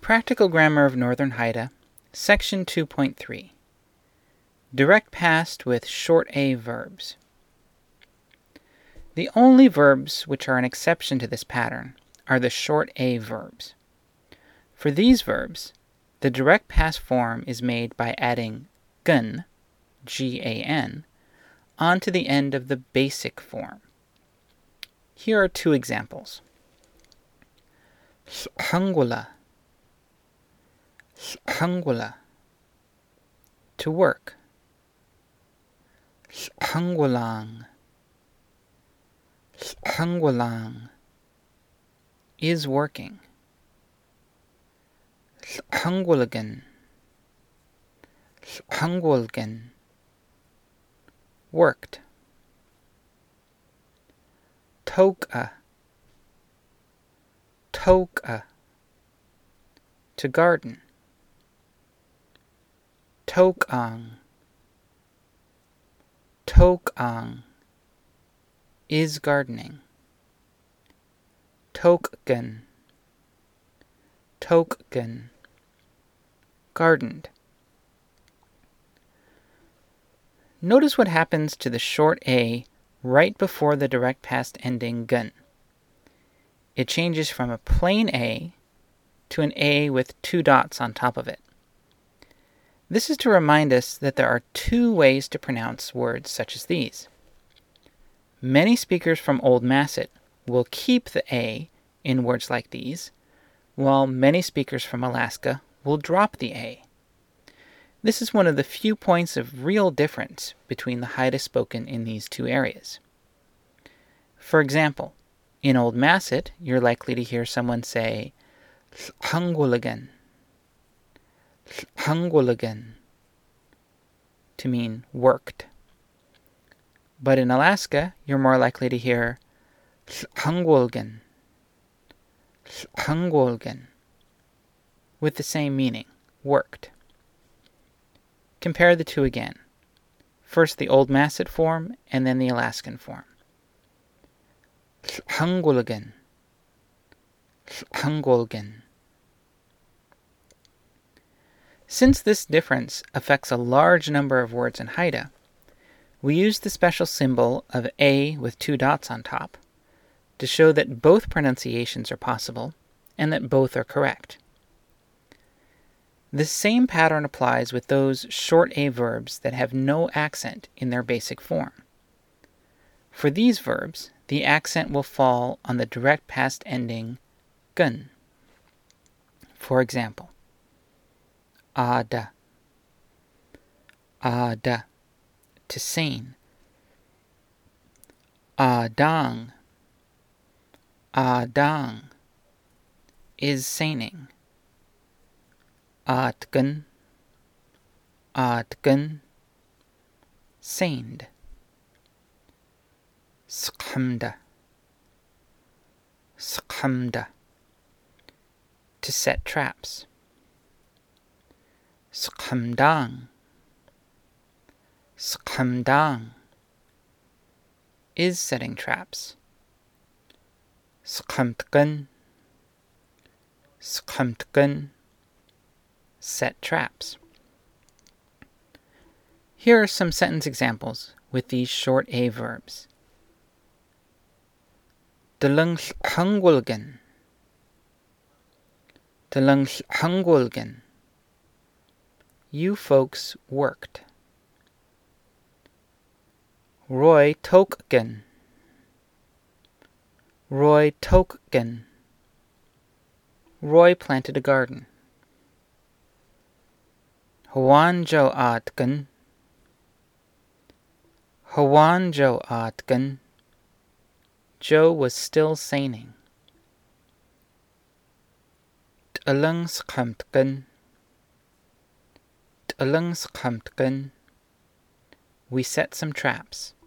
Practical Grammar of Northern Haida, Section 2.3. Direct past with short A verbs. The only verbs which are an exception to this pattern are the short A verbs. For these verbs, the direct past form is made by adding gun, G-A-N, onto the end of the basic form. Here are two examples. Hangula, hangula, to work. Hangulang, hangulang, is working. Hangulagan, hangulgan, worked. Toka, toka, to garden. Tokang, tokang, is gardening. Tokgan, tokgan, gardened. Notice what happens to the short A right before the direct past ending gun. It changes from a plain A to an A with two dots on top of it. This is to remind us that there are two ways to pronounce words such as these. Many speakers from Old Masset will keep the A in words like these, while many speakers from Alaska will drop the A. This is one of the few points of real difference between the Haida spoken in these two areas. For example, in Old Masset, you're likely to hear someone say, Hangulagan, hangulagan, to mean worked. But in Alaska, you're more likely to hear hangulgan, hangulgan, with the same meaning, worked. Compare the two again. First the Old Masset form, and then the Alaskan form. Hangulagan, hangulgan. Since this difference affects a large number of words in Haida, we use the special symbol of A with two dots on top to show that both pronunciations are possible and that both are correct. The same pattern applies with those short A verbs that have no accent in their basic form. For these verbs, the accent will fall on the direct past ending gun. For example, ada, ada, to seine. Adang, adang, is seining. Atgan, atgan, seined. Skhamda, skhamda, to set traps. Skhamdang, skhamdang, is setting traps. Skhamtgan, skhamtgan, set traps. Here are some sentence examples with these short A verbs. Dalang hangulgan, dalang hangulgan, you folks worked. Roy tokgan, Roy tokgan, Roy planted a garden. Hwanjo atgan, Hwanjo atgan, Joe was still seining. T'alang skhamtgan, t'alang skhamtgan, we set some traps.